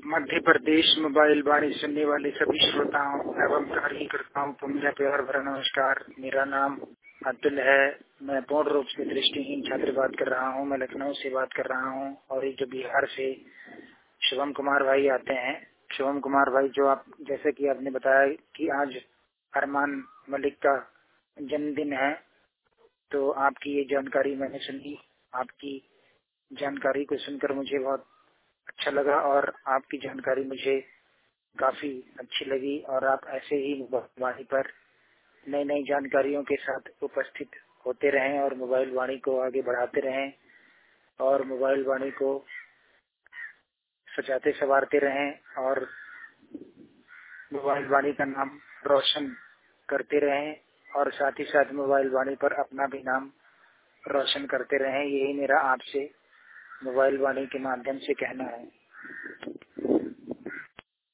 Madhya Pradesh mobile वाणी सुनने वाले सभी श्रोताओं एवं कार्यकर्ताओं को मेरा प्यार भरा नमस्कार। मेरा नाम अब्दुल है। मैं पूर्ण रूप से दृष्टिहीन छात्र बात कर रहा हूँ। मैं लखनऊ से बात कर रहा हूँ और एक जो बिहार से शुभम कुमार भाई आते हैं। शुभम कुमार भाई, जो आप जैसे कि आपने बताया कि आज अरमान मलिक का जन्मदिन है, तो आपकी ये जानकारी मैंने सुनी। आपकी जानकारी को सुनकर मुझे बहुत अच्छा लगा और आपकी जानकारी मुझे काफी अच्छी लगी। और आप ऐसे ही मोबाइल वाणी पर नई नई जानकारियों के साथ उपस्थित होते रहें और मोबाइल वाणी को आगे बढ़ाते रहें और मोबाइल वाणी को सजाते संवारते रहें और मोबाइल वाणी का नाम रोशन करते रहें और साथ ही साथ मोबाइल वाणी पर अपना भी नाम रोशन करते रहें। यही मेरा आपसे मोबाइल वाणी के माध्यम से कहना है।